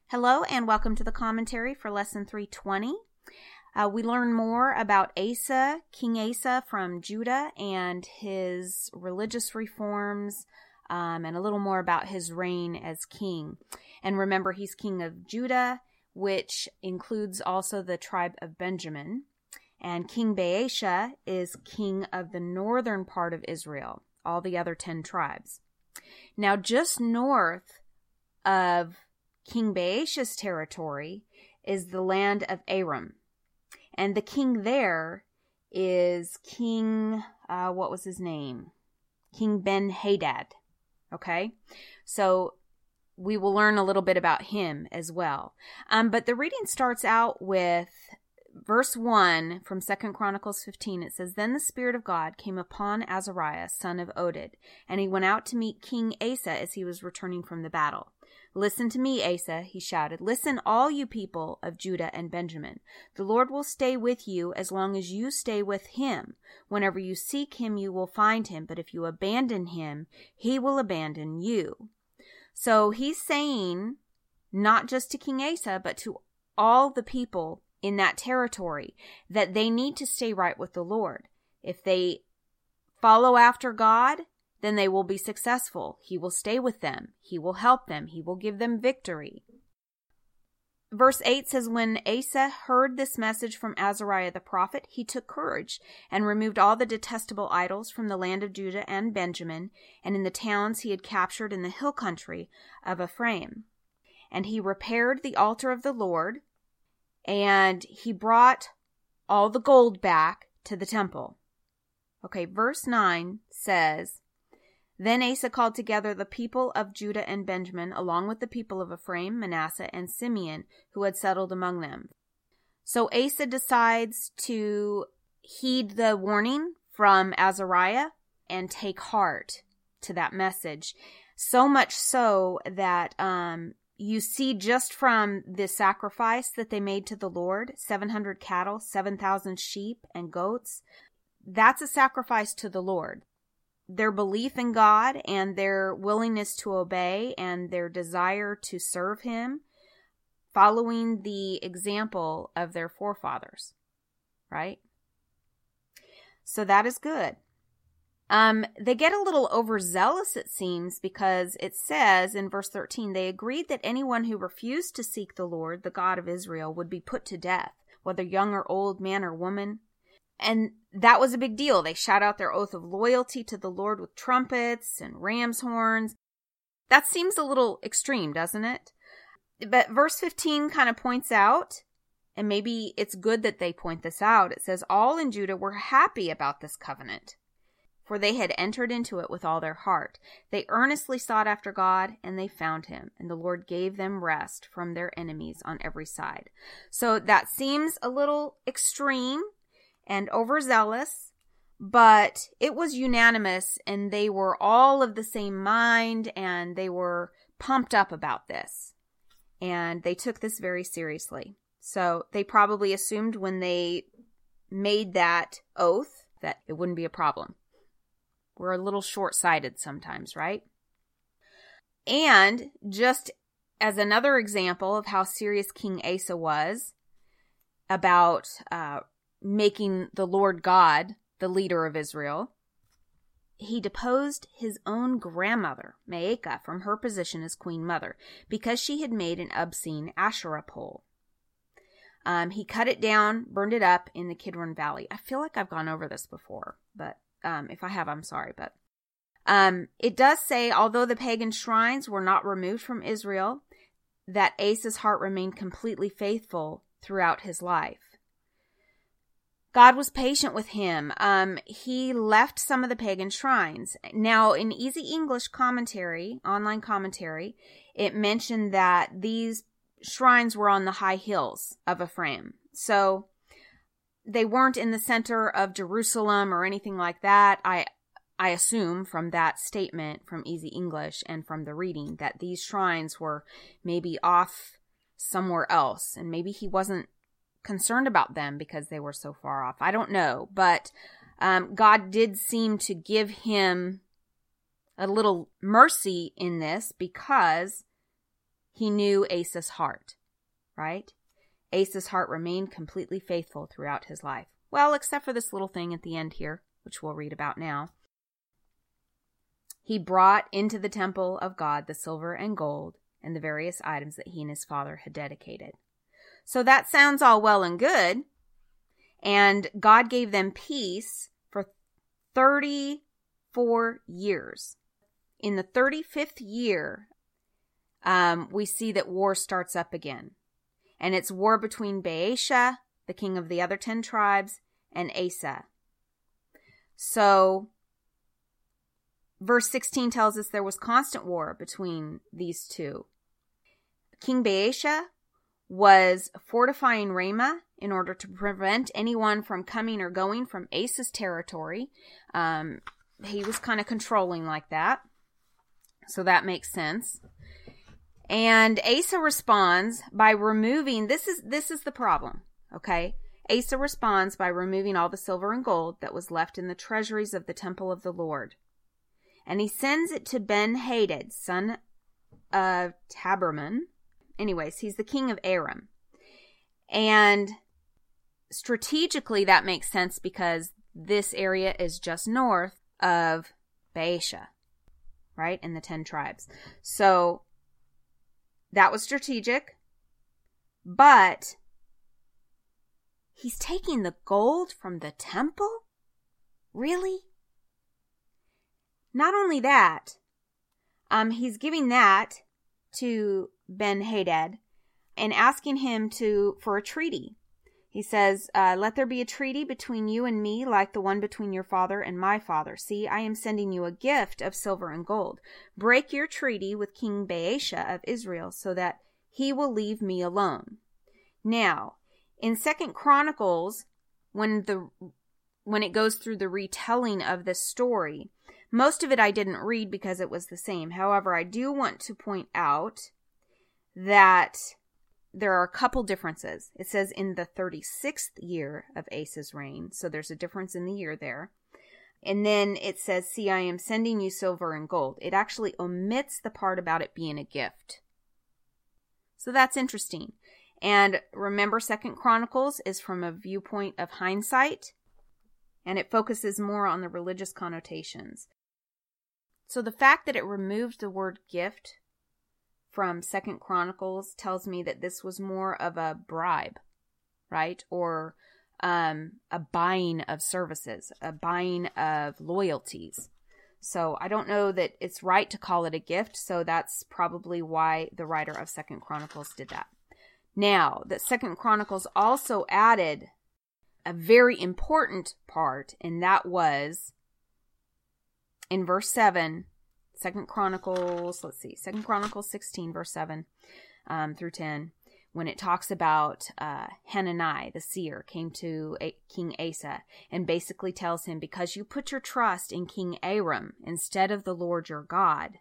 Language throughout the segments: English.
Hello and welcome to the commentary for Lesson 320. We learn more about Asa, King Asa from Judah and his religious reforms and a little more about his reign as king. And remember, he's king of Judah, which includes also the tribe of Benjamin. And King Baasha is king of the northern part of Israel, all the other 10 tribes. Now, just north of King Baasha's territory is the land of Aram. And the king there is King, what was his name? King Ben-Hadad. Okay? So we will learn a little bit about him as well. But the reading starts out with verse 1 from 2 Chronicles 15. It says, Then the Spirit of God came upon Azariah, son of Oded, and he went out to meet King Asa as he was returning from the battle. Listen to me, Asa, he shouted. Listen, all you people of Judah and Benjamin. The Lord will stay with you as long as you stay with him. Whenever you seek him, you will find him. But if you abandon him, he will abandon you. So he's saying, not just to King Asa, but to all the people in that territory, that they need to stay right with the Lord. If they follow after God, then they will be successful. He will stay with them. He will help them. He will give them victory. Verse 8 says, When Asa heard this message from Azariah the prophet, he took courage and removed all the detestable idols from the land of Judah and Benjamin, and in the towns he had captured in the hill country of Ephraim. And he repaired the altar of the Lord, and he brought all the gold back to the temple. Okay, verse 9 says, Then Asa called together the people of Judah and Benjamin, along with the people of Ephraim, Manasseh, and Simeon, who had settled among them. So Asa decides to heed the warning from Azariah and take heart to that message. So much so that you see just from the sacrifice that they made to the Lord, 700 cattle, 7,000 sheep and goats, that's a sacrifice to the Lord. Their belief in God and their willingness to obey and their desire to serve him, following the example of their forefathers, right? So that is good. They get a little overzealous, it seems, because it says in verse 13, they agreed that anyone who refused to seek the Lord, the God of Israel, would be put to death, whether young or old, man or woman. And that was a big deal. They shout out their oath of loyalty to the Lord with trumpets and ram's horns. That seems a little extreme, doesn't it? But verse 15 kind of points out, and maybe it's good that they point this out. It says, all in Judah were happy about this covenant, for they had entered into it with all their heart. They earnestly sought after God, and they found him, and the Lord gave them rest from their enemies on every side. So that seems a little extreme and overzealous, but it was unanimous, and they were all of the same mind, and they were pumped up about this, and they took this very seriously. So they probably assumed when they made that oath that it wouldn't be a problem. We're a little short-sighted sometimes, right? And just as another example of how serious King Asa was about making the Lord God the leader of Israel, he deposed his own grandmother, Maacah, from her position as queen mother because she had made an obscene Asherah pole. He cut it down, burned it up in the Kidron Valley. I feel like I've gone over this before, but if I have, I'm sorry. But it does say, although the pagan shrines were not removed from Israel, that Asa's heart remained completely faithful throughout his life. God was patient with him. He left some of the pagan shrines. Now, in Easy English commentary, online commentary, it mentioned that these shrines were on the high hills of Ephraim. So they weren't in the center of Jerusalem or anything like that. I assume from that statement from Easy English and from the reading that these shrines were maybe off somewhere else. And maybe he wasn't concerned about them because they were so far off. I don't know, but God did seem to give him a little mercy in this because he knew Asa's heart, right? Asa's heart remained completely faithful throughout his life. Well, except for this little thing at the end here, which we'll read about now. He brought into the temple of God the silver and gold and the various items that he and his father had dedicated. So that sounds all well and good. And God gave them peace for 34 years. In the 35th year, we see that war starts up again. And it's war between Baasha, the king of the other 10 tribes, and Asa. So, verse 16 tells us there was constant war between these two. King Baasha was fortifying Ramah in order to prevent anyone from coming or going from Asa's territory. He was kind of controlling like that. So that makes sense. And Asa responds by removing, this is the problem, okay? Asa responds by removing all the silver and gold that was left in the treasuries of the temple of the Lord. And he sends it to Ben-Hadad, son of Taberman. Anyways, he's the king of Aram. And strategically that makes sense because this area is just north of Baasha, right? And the 10 tribes. So that was strategic, but he's taking the gold from the temple? Really? Not only that, he's giving that to Ben-Hadad and asking him for a treaty. He says, let there be a treaty between you and me like the one between your father and my father. See, I am sending you a gift of silver and gold. Break your treaty with King Baasha of Israel so that he will leave me alone. Now, in 2 Chronicles, when it goes through the retelling of this story, most of it I didn't read because it was the same. However, I do want to point out that there are a couple differences. It says in the 36th year of Asa's reign, so there's a difference in the year there. And then it says, see, I am sending you silver and gold. It actually omits the part about it being a gift. So that's interesting. And remember, 2 Chronicles is from a viewpoint of hindsight, and it focuses more on the religious connotations. So the fact that it removed the word gift from 2 Chronicles tells me that this was more of a bribe, right? Or a buying of services, a buying of loyalties. So I don't know that it's right to call it a gift, so that's probably why the writer of 2 Chronicles did that. Now, that 2 Chronicles also added a very important part, and that was in verse 7, 2 Chronicles 16, verse 7 through 10, when it talks about Hanani, the seer, came to King Asa and basically tells him, because you put your trust in King Aram instead of the Lord your God,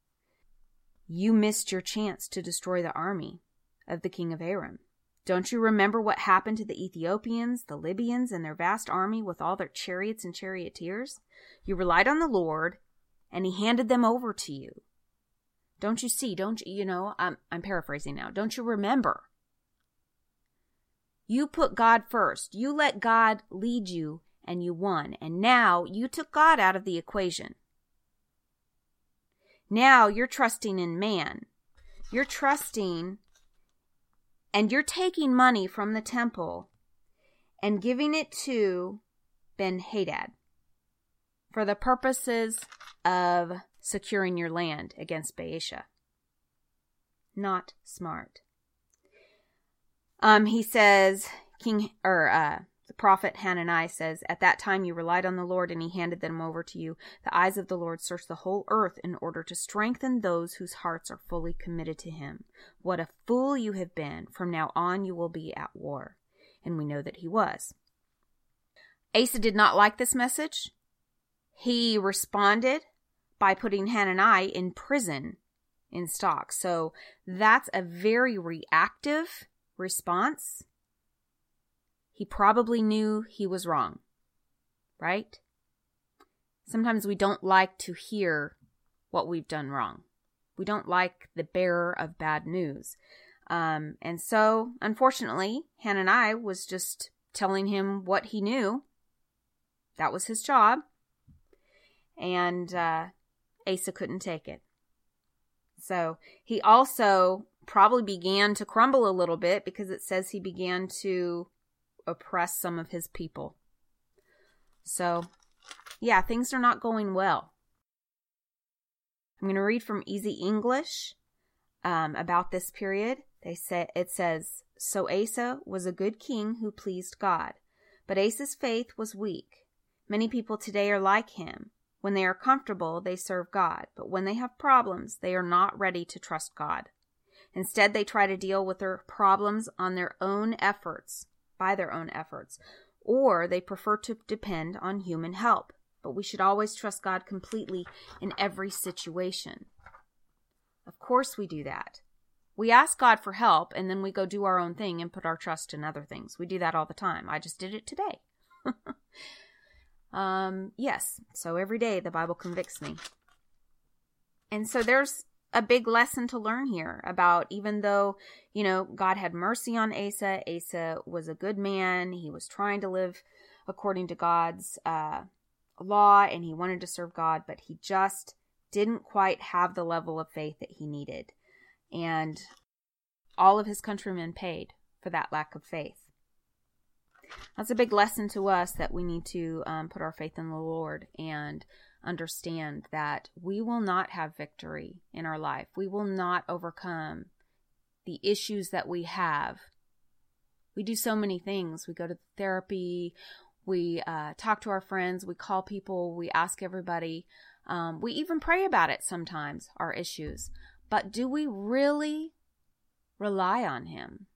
you missed your chance to destroy the army of the king of Aram. Don't you remember what happened to the Ethiopians, the Libyans, and their vast army with all their chariots and charioteers? You relied on the Lord, and he handed them over to you. Don't you see? I'm paraphrasing now. Don't you remember? You put God first. You let God lead you, and you won. And now you took God out of the equation. Now you're trusting in man. You're trusting, and you're taking money from the temple and giving it to Ben-Hadad for the purposes of securing your land against Baasha. Not smart. He says, the prophet Hanani says, at that time you relied on the Lord and he handed them over to you. The eyes of the Lord search the whole earth in order to strengthen those whose hearts are fully committed to him. What a fool you have been. From now on you will be at war. And we know that he was. Asa did not like this message. He responded by putting Hanani in prison in stock. So that's a very reactive response. He probably knew he was wrong, right? Sometimes we don't like to hear what we've done wrong. We don't like the bearer of bad news. And so, unfortunately, Hananiah was just telling him what he knew. That was his job. And Asa couldn't take it. So he also probably began to crumble a little bit, because it says he began to oppress some of his people. So, yeah, things are not going well. I'm going to read from Easy English about this period. It says, "So Asa was a good king who pleased God, but Asa's faith was weak. Many people today are like him. When they are comfortable, they serve God, but when they have problems, they are not ready to trust God. Instead, they try to deal with their problems on their own efforts, by their own efforts, or they prefer to depend on human help. But we should always trust God completely in every situation." Of course we do that. We ask God for help, and then we go do our own thing and put our trust in other things. We do that all the time. I just did it today. Yes, so every day the Bible convicts me. And so there's a big lesson to learn here about, even though, God had mercy on Asa. Asa was a good man. He was trying to live according to God's law, and he wanted to serve God, but he just didn't quite have the level of faith that he needed. And all of his countrymen paid for that lack of faith. That's a big lesson to us, that we need to put our faith in the Lord and understand that we will not have victory in our life. We will not overcome the issues that we have. We do so many things. We go to therapy. We talk to our friends. We call people. We ask everybody. We even pray about it sometimes, our issues. But do we really rely on Him?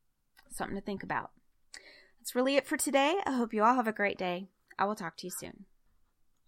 Something to think about. That's really it for today. I hope you all have a great day. I will talk to you soon.